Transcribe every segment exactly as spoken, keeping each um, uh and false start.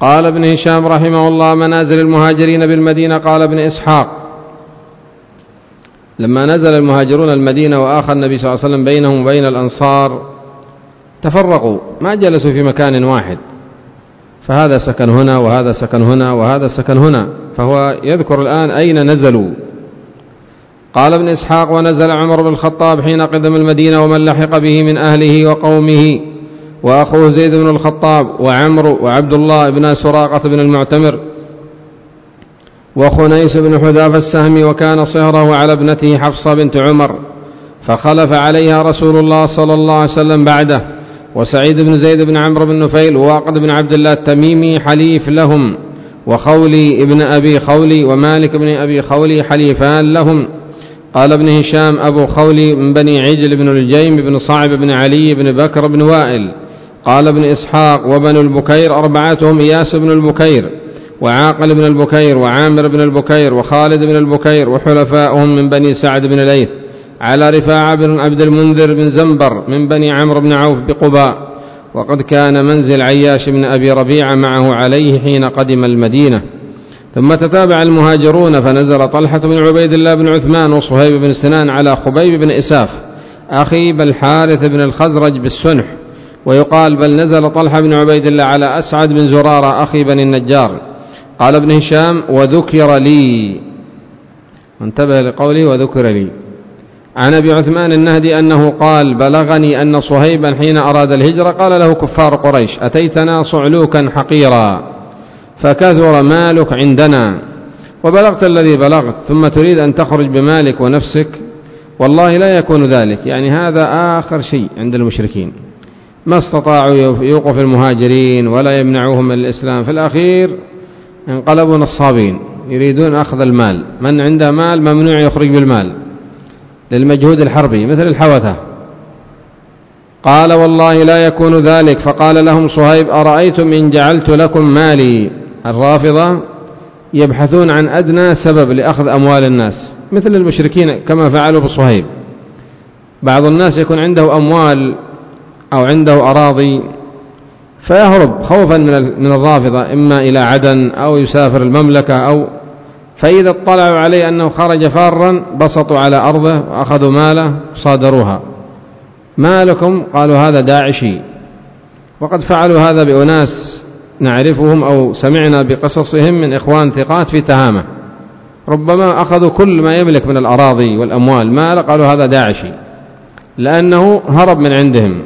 قال ابن هشام رحمه الله: منازل المهاجرين بالمدينة. قال ابن إسحاق: لما نزل المهاجرون المدينة وآخى النبي صلى الله عليه وسلم بينهم وبين الأنصار تفرقوا، ما جلسوا في مكان واحد، فهذا سكن هنا وهذا سكن هنا وهذا سكن هنا، فهو يذكر الآن أين نزلوا. قال ابن إسحاق: ونزل عمر بن الخطاب حين قدم المدينة ومن لحق به من أهله وقومه، وأخوه زيد بن الخطاب وعمرو وعبد الله بن سراقة بن المعتمر وخنيس بن حذافة السهمي، وكان صهره على ابنته حفصة بنت عمر، فخلف عليها رسول الله صلى الله عليه وسلم بعده، وسعيد بن زيد بن عمرو بن نفيل وواقد بن عبد الله التميمي حليف لهم، وخولي ابن أبي خولي ومالك بن أبي خولي حليفان لهم. قال ابن هشام: أبو خولي من بني عجل بن الجيم بن صعب بن علي بن بكر بن وائل. قال ابن إسحاق: وبنو البكير أربعتهم: إياس بن البكير وعاقل بن البكير وعامر بن البكير وخالد بن البكير، وحلفاؤهم من بني سعد بن ليث على رفاعة بن عبد المنذر بن زنبر من بني عمرو بن عوف بقباء، وقد كان منزل عياش بن أبي ربيعة معه عليه حين قدم المدينة. ثم تتابع المهاجرون، فنزل طلحة بن عبيد الله بن عثمان وصهيب بن سنان على خبيب بن إساف أخي بالحارث بن الخزرج بالسنح، ويقال بل نزل طلحة بن عبيد الله على أسعد بن زرارة أخي بن النجار. قال ابن هشام: وذكر لي، انتبه لقوله وذكر لي، عن أبي عثمان النهدي أنه قال: بلغني أن صهيبا حين أراد الهجرة قال له كفار قريش: أتيتنا صعلوكا حقيرا فكثر مالك عندنا، وبلغت الذي بلغت، ثم تريد أن تخرج بمالك ونفسك، والله لا يكون ذلك. يعني هذا آخر شيء عند المشركين، ما استطاعوا يوقف المهاجرين ولا يمنعوهم من الإسلام، في الأخير انقلبوا نصابين يريدون أخذ المال، من عنده مال ممنوع يخرج بالمال للمجهود الحربي مثل الحوثة. قال: والله لا يكون ذلك. فقال لهم صهيب: أرأيتم إن جعلت لكم مالي؟ الرافضة يبحثون عن أدنى سبب لأخذ أموال الناس مثل المشركين كما فعلوا بصهيب. بعض الناس يكون عنده أموال أو عنده أراضي فيهرب خوفا من الرافضة، إما إلى عدن أو يسافر المملكة، أو فإذا اطلعوا عليه أنه خرج فارا بسطوا على أرضه وأخذوا ماله صادروها. ما لكم؟ قالوا: هذا داعشي. وقد فعلوا هذا بأناس نعرفهم أو سمعنا بقصصهم من إخوان ثقات في تهامة، ربما أخذوا كل ما يملك من الأراضي والأموال مال، قالوا هذا داعشي لأنه هرب من عندهم.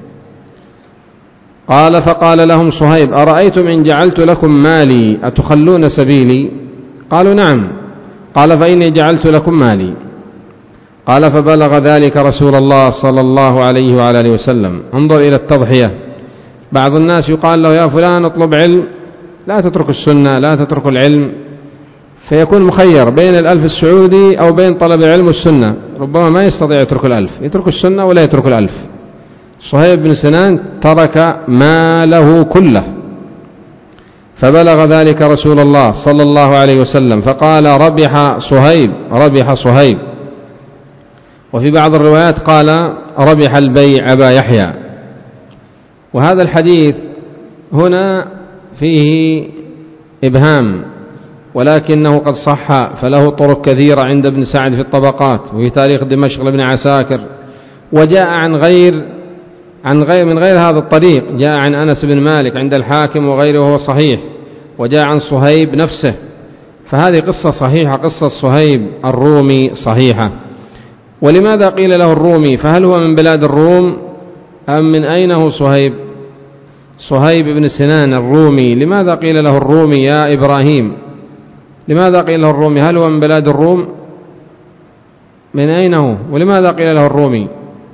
قال: فقال لهم صهيب: أرأيتم إن جعلت لكم مالي أتخلون سبيلي؟ قالوا: نعم. قال: فإني جعلت لكم مالي. قال: فبلغ ذلك رسول الله صلى الله عليه وعلى آله وسلم. انظر إلى التضحية. بعض الناس يقال له: يا فلان اطلب علم، لا تترك السنة، لا تترك العلم، فيكون مخير بين الألف السعودي أو بين طلب العلم والسنة، ربما ما يستطيع يترك الألف، يترك السنة ولا يترك الألف. صهيب بن سنان ترك ماله كله، فبلغ ذلك رسول الله صلى الله عليه وسلم فقال: ربح صهيب، ربح صهيب. وفي بعض الروايات قال: ربح البيع أبا يحيى. وهذا الحديث هنا فيه إبهام، ولكنه قد صح، فله طرق كثيرة عند ابن سعد في الطبقات وفي تاريخ دمشق لابن عساكر، وجاء عن غير عن غير من غير هذا الطريق، جاء عن أنس بن مالك عند الحاكم وغيره وهو صحيح، وجاء عن صهيب نفسه، فهذه قصة صحيحة، قصة صهيب الرومي صحيحة. ولماذا قيل له الرومي؟ فهل هو من بلاد الروم أم من أين هو صهيب؟ صهيب بن سنان الرومي، لماذا قيل له الرومي يا إبراهيم؟ لماذا قيل له الرومي؟ هل هو من بلاد الروم؟ من أين هو؟ ولماذا قيل له الرومي؟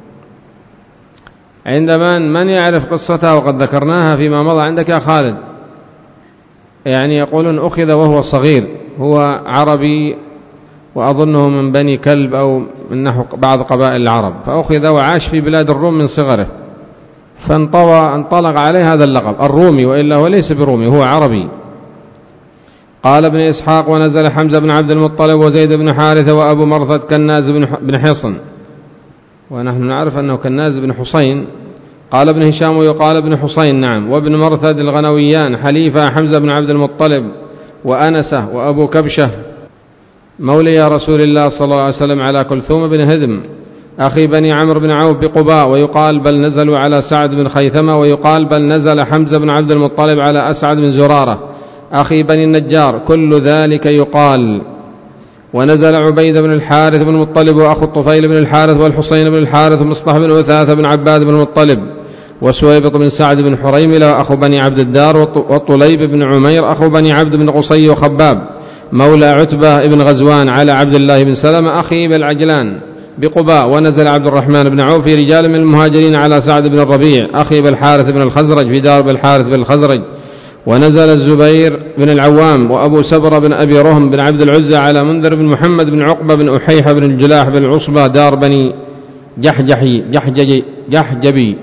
عندما من يعرف قصتها وقد ذكرناها فيما مضى عندك يا خالد، يعني يقولون أخذ وهو صغير، هو عربي وأظنه من بني كلب أو من نحو بعض قبائل العرب، فأخذ وعاش في بلاد الروم من صغره، فانطوى انطلق عليه هذا اللقب الرومي، وإلا هو ليس برومي، هو عربي. قال ابن إسحاق: ونزل حمزة بن عبد المطلب وزيد بن حارثة وأبو مرثد كناز بن حصن، ونحن نعرف أنه كناز بن حصين، قال ابن هشام ويقال ابن حصين نعم. وابن مرثد الغنويان حليفة حمزة بن عبد المطلب وأنسة وأبو كبشة مولي رسول الله صلى الله عليه وسلم على كلثوم بن هدم أخي بني عمرو بن عوف بقباء، ويقال بل نزلوا على سعد بن خيثمة، ويقال بل نزل حمزة بن عبد المطلب على أسعد بن زرارة أخي بني النجار، كل ذلك يقال. ونزل عبيد بن الحارث بن المطلب وأخو الطفيل بن الحارث والحسين بن الحارث ومصطح بن وثاثة بن عباد بن المطلب وسويبط بن سعد بن حريملة أخو بني عبد الدار والطليب بن عمير أخو بني عبد بن قصي وخباب مولى عتبة بن غزوان على عبد الله بن سلمة أخي بالعجلان بقباء. ونزل عبد الرحمن بن عوف في رجال من المهاجرين على سعد بن الربيع أخي بالحارث بن الخزرج في دار بالحارث بن الخزرج. ونزل الزبير بن العوام وأبو سبرة بن أبي رهم بن عبد العزة على منذر بن محمد بن عقبة بن أحيحة بن الجلاح بن العصبة دار بني جحجحي جحججي جحجبي.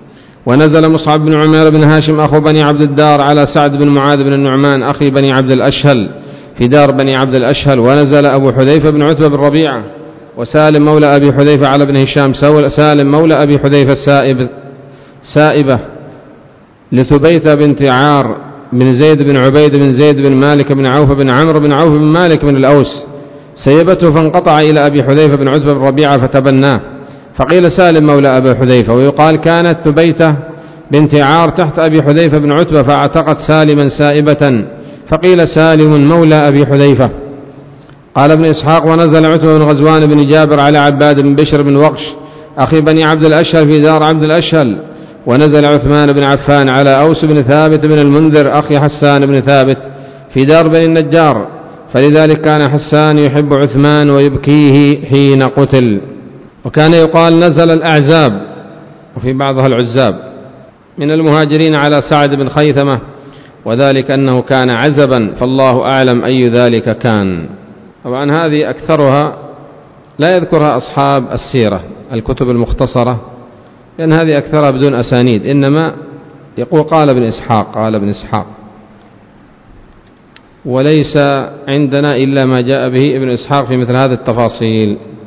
ونزل مصعب بن عمير بن هاشم أخو بني عبد الدار على سعد بن معاذ بن النعمان أخي بني عبد الأشهل في دار بني عبد الأشهل. ونزل أبو حذيفة بن عتبة بن ربيعة وسالم مولى أبي حذيفة على بن هشام سالم مولى أبي حذيفة السائب سائبة لثبيثة بنت عار بن زيد بن عبيد بن زيد بن مالك بن عوف بن عمرو بن عوف بن مالك بن الأوس سيبته فانقطع إلى أبي حذيفة بن عتبة بن ربيعة فتبناه، فقيل سالم مولى أبي حذيفة. ويقال كانت ثبيتة بنت عار تحت أبي حذيفة بن عتبة فاعتقت سالما سائبة فقيل سالم مولى أبي حذيفة. قال ابن إسحاق ونزل عتبة بن غزوان بن جابر على عباد بن بشر بن وقش أخي بني عبد الأشهل في دار عبد الأشهل. ونزل عثمان بن عفان على أوس بن ثابت بن المنذر أخي حسان بن ثابت في دار بني النجار، فلذلك كان حسان يحب عثمان ويبكيه حين قتل. وكان يقال نزل الأعزاب وفي بعضها العزاب من المهاجرين على سعد بن خيثمة، وذلك أنه كان عزبا فالله أعلم أي ذلك كان. طبعا هذه أكثرها لا يذكرها أصحاب السيرة الكتب المختصرة لأن هذه أكثرها بدون أسانيد، إنما يقول قال ابن إسحاق قال ابن إسحاق وليس عندنا إلا ما جاء به ابن إسحاق في مثل هذه التفاصيل.